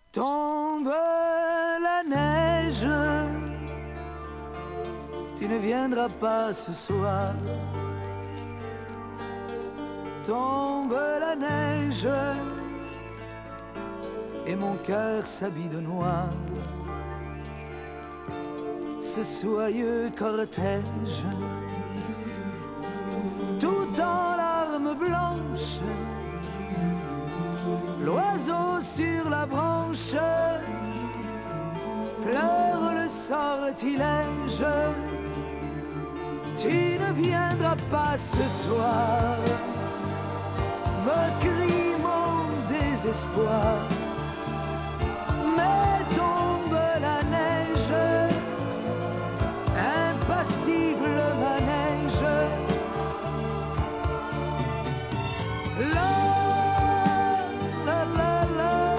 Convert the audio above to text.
Tombe la neige, tu ne viendras pas ce soir. Tombe la neige, et mon cœur s'habille de noir. Ce soyeux cortège, tout en larmes blanches, l'oiseau sur la branche pleure le sortilège. Tu ne viendras pas ce soir, me crie mon désespoir.